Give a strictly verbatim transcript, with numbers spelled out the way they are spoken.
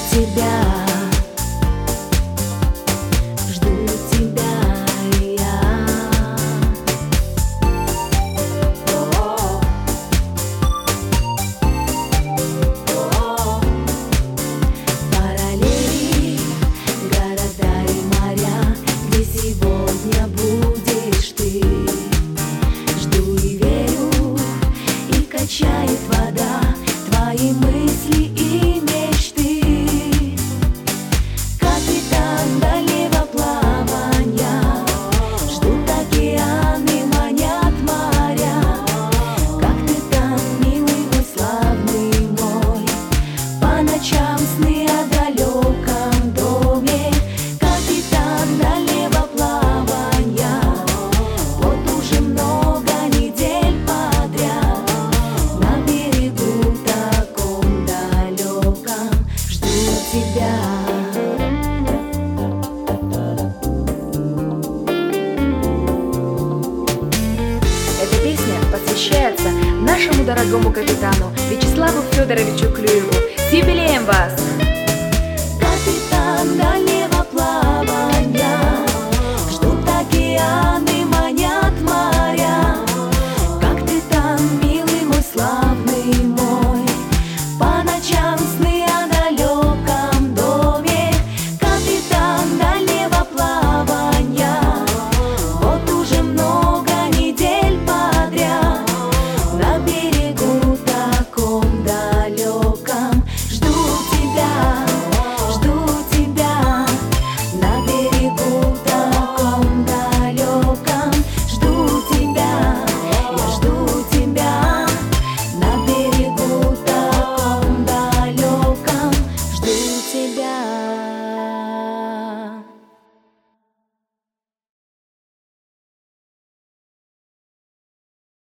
тебя, жду тебя я. О-о-о. О-о-о. Параллели, города и моря, где сегодня будешь ты. Жду и верю, и качает вода твои мысли и мечты. Капитан дальнего плавания, ждут океаны, манят моря. Как ты там, милый мой, славный мой, по ночам сны о далеком доме. Капитан дальнего плавания, вот уже много недель подряд на берегу таком далеком жду тебя. Эта песня посвящается нашему дорогому капитану Вячеславу Федоровичу Клюеву. С юбилеем вас!